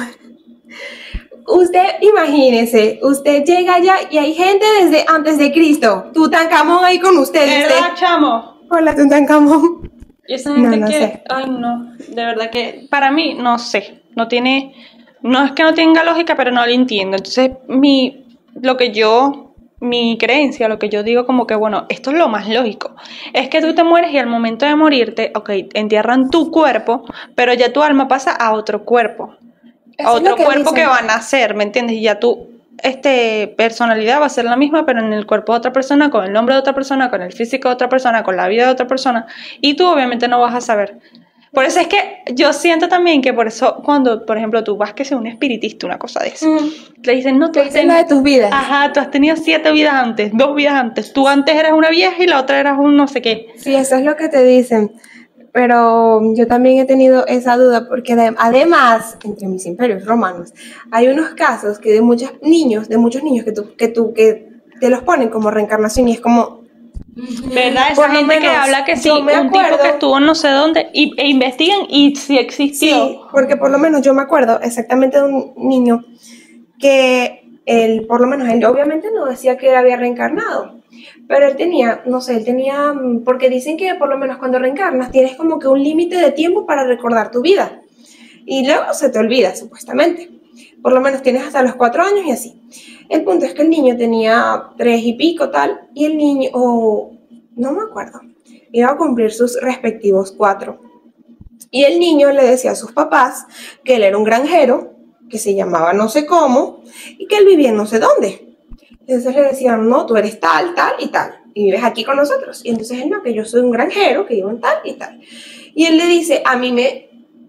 usted imagínese, usted llega allá y hay gente desde antes de Cristo, Tutankamón ahí con usted. y ¿Verdad, usted, chamo? hola Tutankamón. Y esa No, gente no que, sé. ay no, de verdad que para mí no sé, no tiene, no es que no tenga lógica, pero no lo entiendo. Entonces, mi, lo que yo, mi creencia, lo que yo digo como que, bueno, esto es lo más lógico, es que tú te mueres y al momento de morirte, ok, entierran tu cuerpo, pero ya tu alma pasa a otro cuerpo, Eso a es lo otro que cuerpo dicen. que va a nacer, ¿me entiendes? Y ya tu este, personalidad va a ser la misma, pero en el cuerpo de otra persona, con el nombre de otra persona, con el físico de otra persona, con la vida de otra persona, y tú obviamente no vas a saber. Por eso es que yo siento también que por eso cuando, por ejemplo, tú vas que sea un espiritista, una cosa de eso, Mm. te dicen, no, tú Te has dicen tenido- la de tus vidas. Ajá, tú has tenido siete vidas antes, dos vidas antes. Tú antes eras una vieja y la otra eras un no sé qué. Sí, eso es lo que te dicen. Pero yo también he tenido esa duda porque de- además, entre mis imperios romanos, hay unos casos que de muchos niños, de muchos niños que tú, que tú, que te los ponen como reencarnación y es como, ¿Verdad? Esa Por lo gente que menos, habla que sí, yo un me tipo acuerdo- que estuvo no sé dónde y, e investigan y sí existió. Sí, porque por lo menos yo me acuerdo exactamente de un niño que él, por lo menos él obviamente no decía que él había reencarnado, pero él tenía, no sé, él tenía, mm, porque dicen que por lo menos cuando reencarnas tienes como que un límite de tiempo para recordar tu vida y luego se te olvida supuestamente. Por lo menos tienes hasta los cuatro años y así. El punto es que el niño tenía tres y pico tal y el niño, o no me acuerdo, iba a cumplir sus respectivos cuatro. Y el niño le decía a sus papás que él era un granjero, que se llamaba no sé cómo, y que él vivía en no sé dónde. Entonces le decían, no, tú eres tal, tal y tal, y vives aquí con nosotros. Y entonces él, no, que yo soy un granjero, que vivo en tal y tal. Y él le dice, a mí me,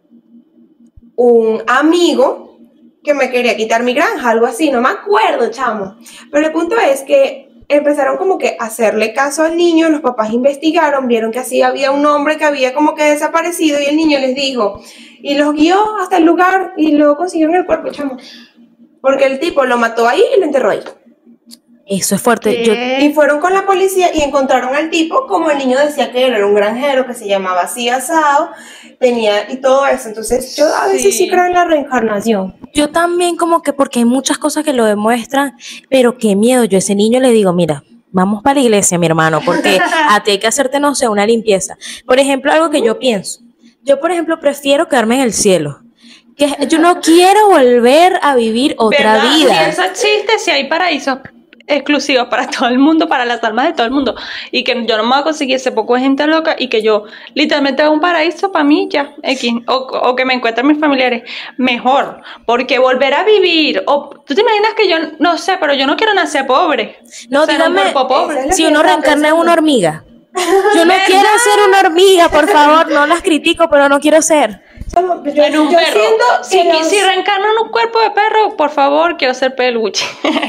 un amigo que me quería quitar mi granja, algo así, no me acuerdo, chamo. Pero el punto es que empezaron como que a hacerle caso al niño, los papás investigaron, vieron que así había un hombre que había como que desaparecido y el niño les dijo, y los guió hasta el lugar y luego consiguieron el cuerpo, chamo. Porque el tipo lo mató ahí y lo enterró ahí. Eso es fuerte. Yo, Y fueron con la policía y encontraron al tipo, como el niño decía que él era un granjero, que se llamaba así asado, tenía y todo eso. Entonces yo a veces sí, Sí. creo en la reencarnación. yo también como que porque hay muchas cosas que lo demuestran, pero qué miedo. Yo a ese niño le digo, mira, vamos para la iglesia, mi hermano, porque a ti hay que hacerte, no sé, una limpieza. Por ejemplo, algo que yo pienso. Yo, por ejemplo, prefiero quedarme en el cielo. Que yo no quiero volver a vivir otra ¿Verdad? vida. Si eso existe, si hay paraísos exclusivos para todo el mundo, para las almas de todo el mundo, y que yo no me voy a conseguir ese poco de gente loca y que yo literalmente haga un paraíso para mí ya, X, o, o que me encuentren mis familiares, mejor, porque volver a vivir, o tú te imaginas que yo, no sé, pero yo no quiero nacer pobre, No, ser un dígame, cuerpo pobre. Esa es la si que uno estaba reencarna en pensando. una hormiga. Yo no ¿Verdad? quiero ser una hormiga, por favor, no las critico, pero no quiero ser. Chamo, yo, En un yo perro. siento Si, que los- si reencarno en un cuerpo de perro, por favor, quiero ser peluche.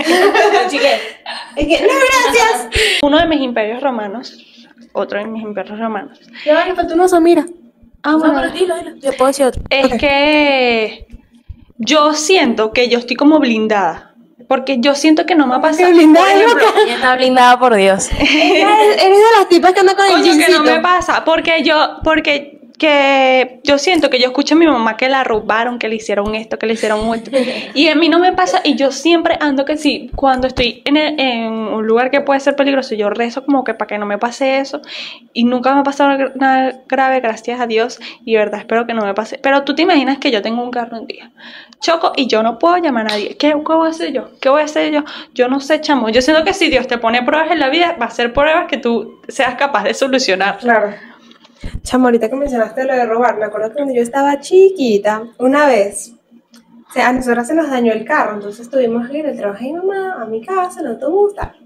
es que, no, gracias. Uno de mis imperios romanos, otro de mis imperios romanos, Ya, le faltó una Samira. ah, No, bueno, pero dilo, dilo. Yo puedo decir otro. es que yo siento que yo estoy como blindada. Porque yo siento que no me ha pasado. blindada, Por ejemplo, loca? Ella está blindada por Dios. Eres, eres de las tipas que andan con el coño, que jeansito. no me pasa. Porque yo, porque que yo siento que yo escucho a mi mamá que la robaron, que le hicieron esto, que le hicieron esto. Y a mí no me pasa. Y yo siempre ando que sí, cuando estoy en, el- en un lugar que puede ser peligroso, yo rezo como que para que no me pase eso. Y nunca me ha pasado nada grave, gracias a Dios. Y de verdad espero que no me pase. Pero tú te imaginas que yo tengo un carro un día. Choco y yo no puedo llamar a nadie. ¿Qué, ¿Qué voy a hacer yo? ¿Qué voy a hacer yo? Yo no sé, chamo. Yo siento que si Dios te pone pruebas en la vida, va a ser pruebas que tú seas capaz de solucionar. Claro. Chamo, ahorita que mencionaste lo de robar, me acuerdo que cuando yo estaba chiquita, una vez, o sea, a nosotros se nos dañó el carro, entonces tuvimos que ir del trabajo de mi mamá a mi casa, en autobús, tal.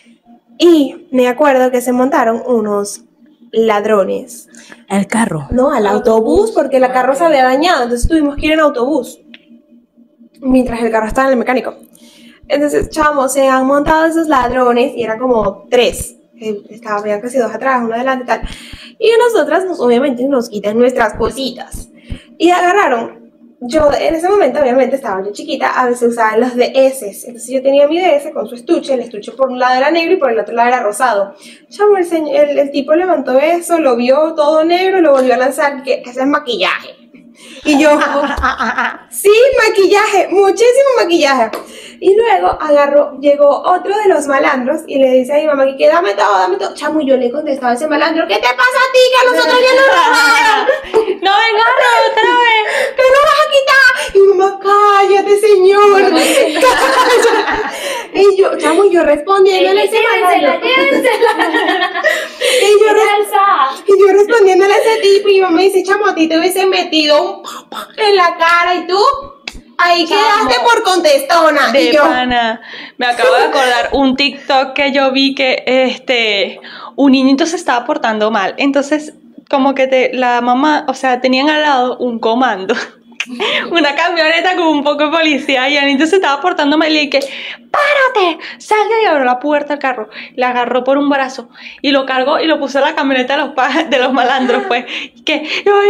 Y me acuerdo que se montaron unos ladrones, El carro. no, al autobús, porque el carro se había dañado, entonces tuvimos que ir en autobús, mientras el carro estaba en el mecánico. Entonces, chamo, se han montado esos ladrones y eran como tres. Eh, Estaba, habían casi dos atrás, uno adelante y tal. Y a nosotras, nos, obviamente, nos quitan nuestras cositas. Y agarraron. Yo en ese momento, obviamente, estaba yo chiquita, a veces usaban los D S. Entonces yo tenía mi D S con su estuche, el estuche por un lado era negro y por el otro lado era rosado. Chamo, el, señor- el, el tipo levantó eso, lo vio todo negro y lo volvió a lanzar, que ese es maquillaje. Y yo, sí, maquillaje, muchísimo maquillaje. Y luego agarró, llegó otro de los malandros y le dice a mi mamá que dame todo, dame todo. Chamo, y yo le contestaba a ese malandro, ¿qué te pasa a ti? Que a nosotros ya nos robaron. No venga otra vez. ¿Qué no vas a quitar? Y mi mamá, cállate, señor. Cállate. Y yo, chamo, y yo respondiéndole a ese malandro. Y yo, res- y yo respondiéndole a ese tipo y mi mamá dice, chamo, a ti te hubiese metido un papa en la cara y tú ahí quedaste por contestona. De Y yo, pana. Me acabo de acordar un TikTok que yo vi que este un niñito se estaba portando mal. Entonces, como que te, la mamá, o sea, tenían al lado un comando. Una camioneta con un poco de policía y el niño se estaba portando mal y que ¡párate! ¡Salga! Y abrió la puerta del carro. La agarró por un brazo y lo cargó y lo puso en la camioneta de los, pa- de los malandros, pues. Que yo, ¡no,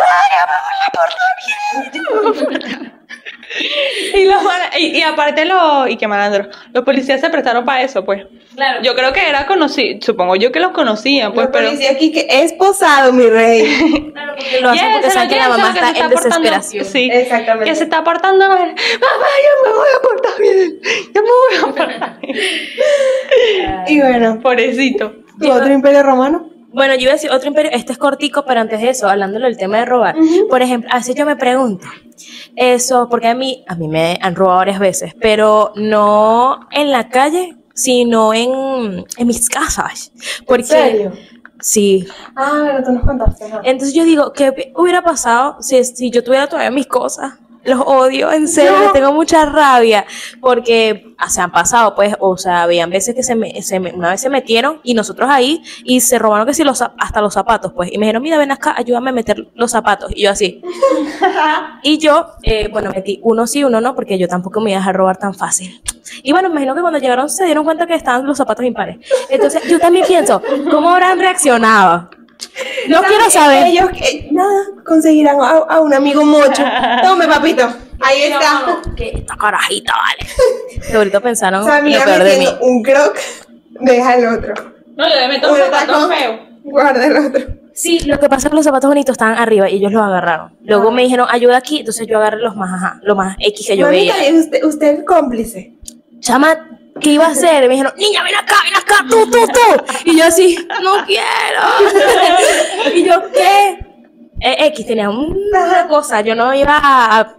ya me voy a portar bien! Y, los mala- y, y aparte los, y qué malandros, los policías se prestaron para eso, pues. Claro. Yo creo que era conocido, supongo yo que los conocían, pues, La pero... policía aquí que es posado, mi rey. Claro, porque lo hacen porque saben que la mamá está en desesperación. Sí, Exactamente. que se está portando mal. Mamá, yo me voy a portar bien. Yo me voy a portar bien. Y bueno, Pobrecito. ¿tu otro imperio romano? Bueno, yo iba a decir otro imperio, este es cortico, pero antes de eso, hablándolo del tema de robar, por ejemplo, así yo me pregunto, eso, porque a mí, a mí me han robado varias veces, pero no en la calle, sino en, en mis casas. Porque, ¿En serio? Sí. Ah, bueno, tú nos contaste, ¿no? Entonces yo digo, ¿qué hubiera pasado si, si yo tuviera todavía mis cosas? Los odio, en serio, No. les tengo mucha rabia, porque o sea, han pasado, pues, o sea, habían veces que se me, se me, una vez se metieron y nosotros ahí, y se robaron que si los, zap- hasta los zapatos, pues, y me dijeron, mira, ven acá, ayúdame a meter los zapatos, y yo así. Y yo, eh, bueno, metí uno sí, uno no, porque yo tampoco me iba a dejar robar tan fácil. Y bueno, me imagino que cuando llegaron se dieron cuenta que estaban los zapatos impares. Entonces, yo también pienso, ¿cómo habrán reaccionado? No ¿Saben? quiero saber. Ellos, que nada, conseguirán a, a un amigo mocho. Tome, papito. Ahí está. No, que esta carajita, vale. Que ahorita pensaron Su amiga lo peor de mí. metiendo un croc, deja el otro. No, yo le meto un Un zapato tacón, feo. guarda el otro. Sí, lo que pasa es que los zapatos bonitos estaban arriba y ellos los agarraron. Luego me dijeron, ayuda aquí, entonces yo agarré los más, ajá, los más X que yo Mamita, veía. ¿y usted, usted es cómplice. Chama, ¿qué iba a hacer? Y me dijeron, niña, ven acá, ven acá, tú, tú, tú. Y yo así, no quiero. Y yo, ¿qué? Eh, X tenía una cosa, yo no iba a...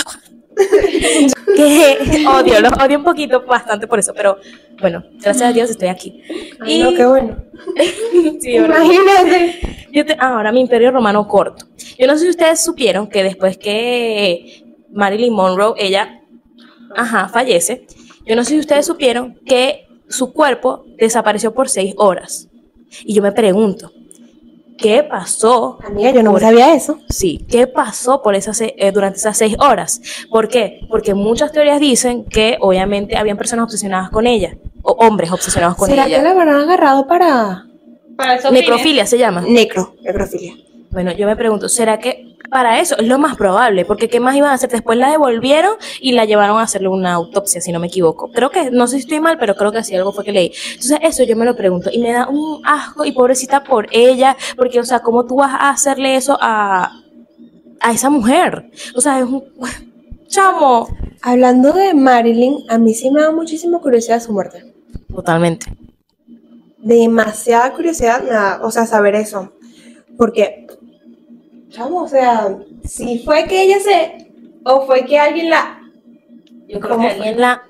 que odio, los odio un poquito, bastante por eso, pero bueno, gracias a Dios estoy aquí. Ay, no, qué bueno. Sí, ¿verdad? Imagínate. Yo te- ahora mi imperio romano corto. Yo no sé si ustedes supieron que después que Marilyn Monroe, ella, ajá, fallece, yo no sé si ustedes supieron que su cuerpo desapareció por seis horas. Y yo me pregunto, ¿qué pasó? Amiga, yo no por- sabía eso. Sí, ¿qué pasó por esas, se- eh, durante esas seis horas? ¿Por qué? Porque muchas teorías dicen que obviamente habían personas obsesionadas con ella, o hombres obsesionados con ¿Será que ella. la habrán agarrado para Para eso Necrofilia se llama. necro, necrofilia? Bueno, yo me pregunto, ¿será que para eso es lo más probable? Porque ¿qué más iban a hacer? Después la devolvieron y la llevaron a hacerle una autopsia, si no me equivoco. Creo que, no sé si estoy mal, pero creo que así algo fue que leí. Entonces eso yo me lo pregunto y me da un asco y pobrecita por ella, porque, o sea, ¿cómo tú vas a hacerle eso a, a esa mujer? O sea, es un... Chamo. Hablando de Marilyn, a mí sí me da muchísima curiosidad su muerte. Totalmente. Demasiada curiosidad me da, o sea, saber eso. Porque, chamo, o sea, si fue que ella se, o fue que alguien la... Yo creo ¿Cómo que fue? alguien la...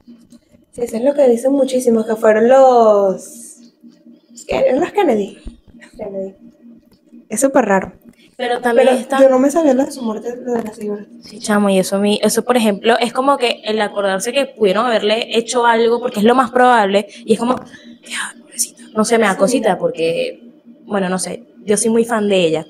Sí, eso es lo que dicen muchísimos, que fueron los... ¿Qué? Los Kennedy. Los Kennedy. Es súper raro. Pero también Pero está... yo no me sabía lo de su muerte, lo de la señora. Sí, chamo, y eso a mí, eso por ejemplo, es como que el acordarse que pudieron haberle hecho algo, porque es lo más probable, y es como, ay, pobrecita. No sé, me da cosita, porque, bueno, no sé, yo soy muy fan de ella,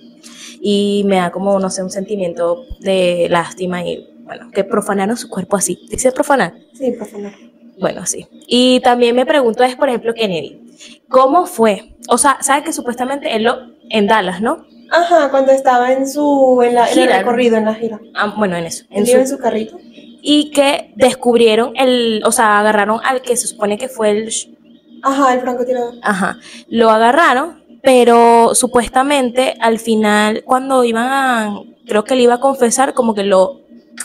y me da como, no sé, un sentimiento de lástima, y bueno, que profanaron su cuerpo así. ¿Dice profanar? Sí, por favor. Bueno, sí. Y también me pregunto es, por ejemplo, Kennedy, ¿cómo fue? O sea, ¿sabes que supuestamente él lo, en Dallas, ¿no? Ajá, cuando estaba en su, en, la, en el Gira, ¿no? recorrido, en la gira. Ah, bueno, en eso. Él En iba su, en su carrito. y que descubrieron el, o sea, agarraron al que se supone que fue el, Ajá, el francotirador. ajá, lo agarraron, pero supuestamente al final cuando iban a, creo que le iba a confesar como que lo,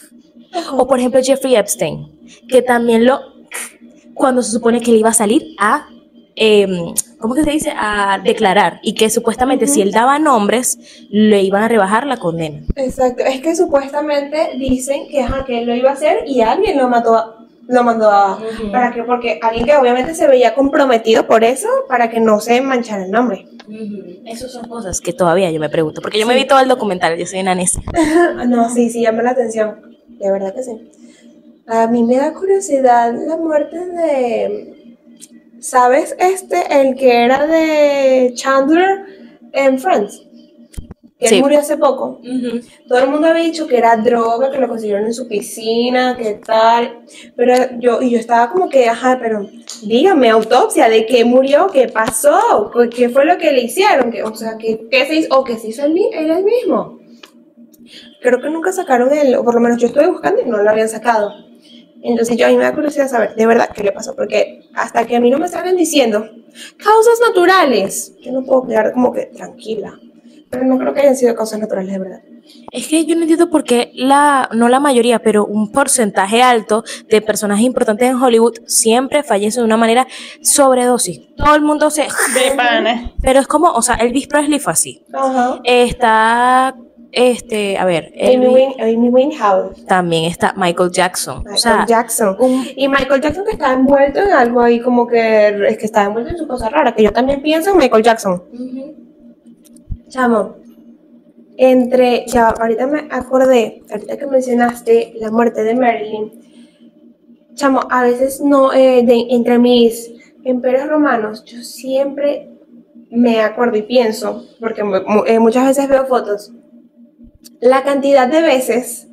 o por ejemplo Jeffrey Epstein, que también lo, cuando se supone que le iba a salir a, eh, ¿cómo que se dice? A declarar, y que supuestamente si él daba nombres, le iban a rebajar la condena. Exacto, es que supuestamente dicen que, ajá, que él lo iba a hacer y alguien lo mató, a- lo mandó a... Ujú. ¿Para qué? Porque alguien que obviamente se veía comprometido por eso, para que no se manchara el nombre. Esas son cosas que todavía yo me pregunto, porque yo me vi todo el documental, yo soy una necia. No, sí, sí, llama la atención. De verdad que sí. A mí me da curiosidad la muerte de... ¿Sabes este? El que era de Chandler en Friends. Que Sí. él murió hace poco. Todo el mundo había dicho que era droga, que lo consiguieron en su piscina, que tal. Pero yo, y yo estaba como que, ajá, pero dígame, autopsia, ¿de qué murió? ¿Qué pasó? ¿Qué fue lo que le hicieron? ¿Qué, o sea, ¿qué, qué se hizo? ¿O qué se hizo él, mi- él el mismo? Creo que nunca sacaron el, o por lo menos yo estuve buscando y no lo habían sacado. Entonces yo a mí me da curiosidad saber de verdad qué le pasó, porque hasta que a mí no me salgan diciendo causas naturales, yo no puedo quedar como que tranquila. Pero no creo que hayan sido causas naturales de verdad. Es que yo no entiendo por qué la, no la mayoría, pero un porcentaje alto de personajes importantes en Hollywood siempre fallecen de una manera sobredosis. Todo el mundo se... De pana. Pero es como, o sea, Elvis Presley fue así. Ajá. Está, este, a ver, Amy, Elvis- Win Amy Winehouse. también está Michael Jackson. Michael o sea, Jackson. un- Y Michael Jackson que está envuelto en algo ahí como que es que está envuelto en su cosa rara, que yo también pienso en Michael Jackson. Chamo, entre, ya ahorita me acordé, ahorita que mencionaste la muerte de Marilyn, chamo, a veces no, eh, de, entre mis imperios romanos, yo siempre me acuerdo y pienso, porque mu- mu- eh, muchas veces veo fotos, la cantidad de veces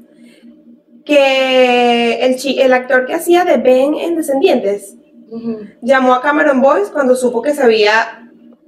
que el, chi- el actor que hacía de Ben en Descendientes llamó a Cameron Boyce cuando supo que se había...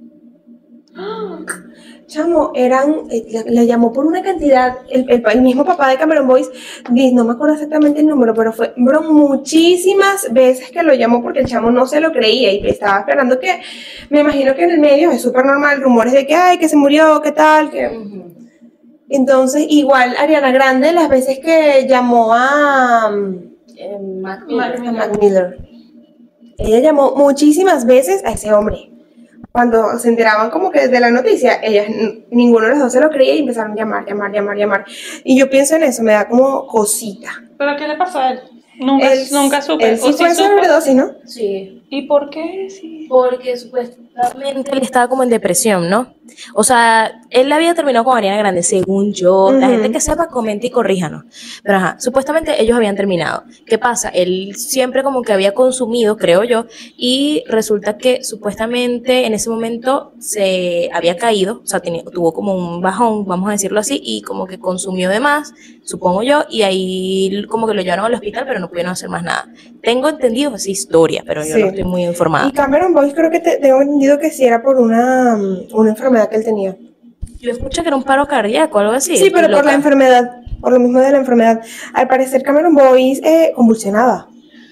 Chamo, eran, eh, le, le llamó por una cantidad, el, el, el mismo papá de Cameron Boyce, di- no me acuerdo exactamente el número, pero fue bro, muchísimas veces que lo llamó porque el chamo no se lo creía y estaba esperando que, me imagino que en el medio es súper normal, rumores de que, ay, que se murió, qué tal, que... Entonces, igual Ariana Grande, las veces que llamó a, eh, Mac- Mac- a Mac Miller, ella llamó muchísimas veces a ese hombre. Cuando se enteraban como que de la noticia, ellas, n- ninguno de los dos se lo creía y empezaron a llamar, llamar, llamar, llamar. Y yo pienso en eso, me da como cosita. ¿Pero qué le pasó a él? Nunca, Él, nunca supe. él sí ¿O fue supe? sobredosis, ¿no? Sí. ¿Y por qué? Sí. Porque supuestamente él estaba como en depresión, ¿no? O sea, él había terminado con Ariana Grande, según yo. La Ujú. gente que sepa, comente y corríjanos. Pero ajá, supuestamente ellos habían terminado. ¿Qué pasa? Él siempre como que había consumido, creo yo, y resulta que supuestamente en ese momento se había caído, o sea, tenía- tuvo como un bajón, vamos a decirlo así, y como que consumió de más, supongo yo, y ahí como que lo llevaron al hospital, pero no pudieron hacer más nada. Tengo entendido esa historia, pero yo Sí. no estoy muy informada. Y Cameron Boyce creo que te- tengo entendido que sí era por una, mm, una enfermedad que él tenía. Yo escuché que era un paro cardíaco, algo así. Sí, pero estoy por la loca. enfermedad, por lo mismo de la enfermedad. Al parecer Cameron Boyce eh, convulsionaba.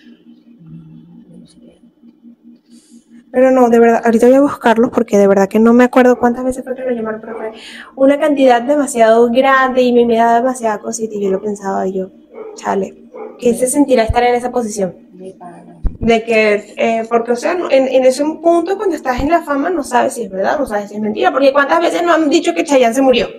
Pero no, de verdad, ahorita voy a buscarlos porque de verdad que no me acuerdo cuántas veces fue que lo llamaron, pero fue una cantidad demasiado grande y me, me da demasiada cosita y yo lo pensaba y yo, chale, ¿qué se sentirá estar en esa posición? De que, eh, porque o sea, no- en, en ese punto cuando estás en la fama no sabes si es verdad, no sabes si es mentira, porque cuántas veces nos han dicho que Chayanne se murió.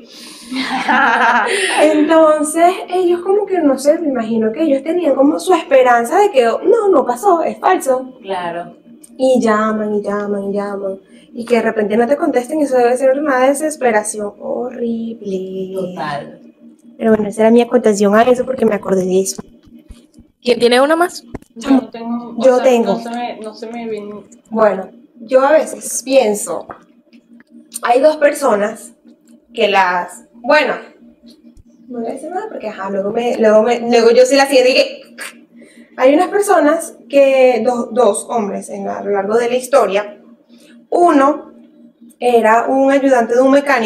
Entonces ellos como que, no sé, me imagino que ellos tenían como su esperanza de que no, no pasó, es falso. Claro. Y llaman, y llaman, y llaman. Y que de repente no te contesten, eso debe ser una desesperación horrible. Total. Pero bueno, esa era mi acotación a eso porque me acordé de eso. ¿Quién tiene una más? Yo no tengo. o Yo sea, tengo. No se me, no se me viene. Bueno, yo a veces pienso, hay dos personas que las, bueno, no voy a decir nada porque ajá, luego, me, luego, me, luego yo sí la siguiente y que, hay unas personas que, dos, dos hombres en la- a lo largo de la historia, uno era un ayudante de un mecánico